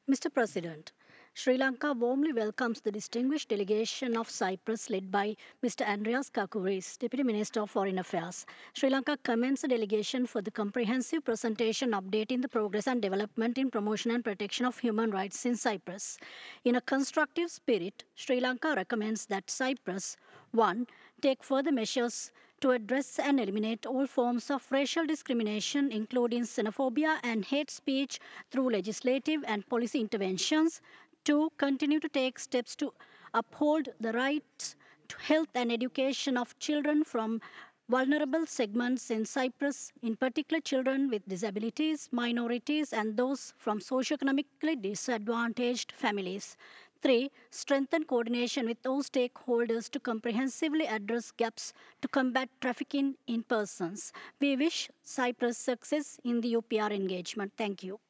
Mr. President, Sri Lanka warmly welcomes the distinguished delegation of Cyprus led by Mr. Andreas Kakouris, Deputy Minister of Foreign Affairs. Sri Lanka commends the delegation for the comprehensive presentation updating the progress and development in promotion and protection of human rights in Cyprus. In a constructive spirit, Sri Lanka recommends that Cyprus 1. Take further measures to address and eliminate all forms of racial discrimination, including xenophobia and hate speech, through legislative and policy interventions. 2. Continue to take steps to uphold the rights to health and education of children from vulnerable segments in Cyprus, in particular children with disabilities, minorities, and those from socioeconomically disadvantaged families. 3. Strengthen coordination with all stakeholders to comprehensively address gaps to combat trafficking in persons. We wish Cyprus success in the UPR engagement. Thank you.